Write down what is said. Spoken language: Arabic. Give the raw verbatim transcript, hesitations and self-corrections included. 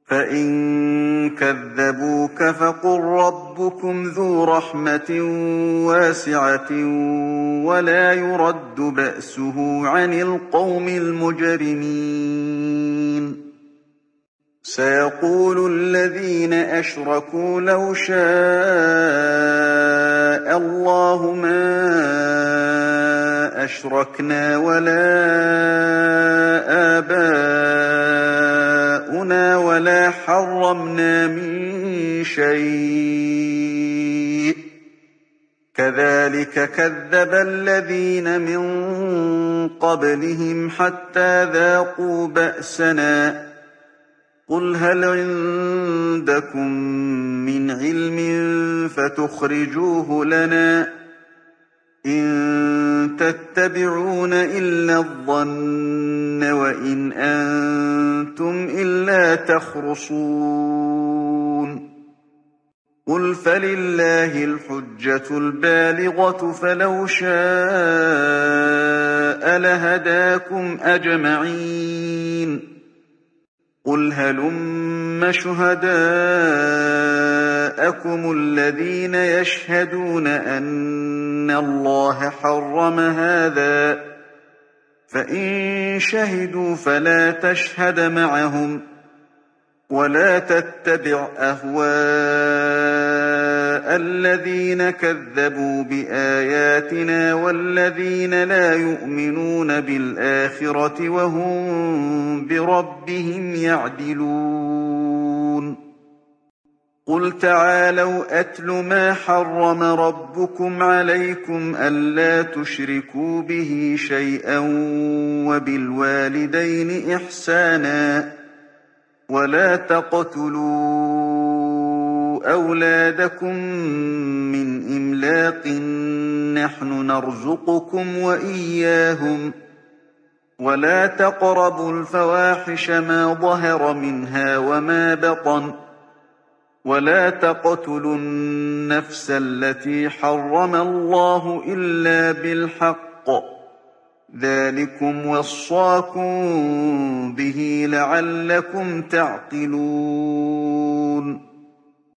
فإن كذبوك فقل ربكم ذو رحمة واسعة ولا يرد بأسه عن القوم المجرمين سيقول الذين أشركوا لو شاء الله ما أشركنا ولا آباؤنا ولا حرمنا من شيء كذلك كذب الذين من قبلهم حتى ذاقوا بأسنا قل هل عندكم من علم فتخرجوه لنا إن تتبعون إلا الظن وإن أنتم إلا تخرصون قل فلله الحجة البالغة فلو شاء لهداكم أجمعين قل هلم شهداءكم الذين يشهدون أن الله حرم هذا فإن شهدوا فلا تشهد معهم ولا تتبع أهواء الذين كذبوا بآياتنا والذين لا يؤمنون بالآخرة وهم بربهم يعدلون قل تعالوا أتل ما حرم ربكم عليكم ألا تشركوا به شيئا وبالوالدين إحسانا ولا تقتلوا أولادكم من إملاق نحن نرزقكم وإياهم ولا تقربوا الفواحش ما ظهر منها وما بطن ولا تقتلوا النفس التي حرم الله إلا بالحق ذلكم وصاكم به لعلكم تعقلون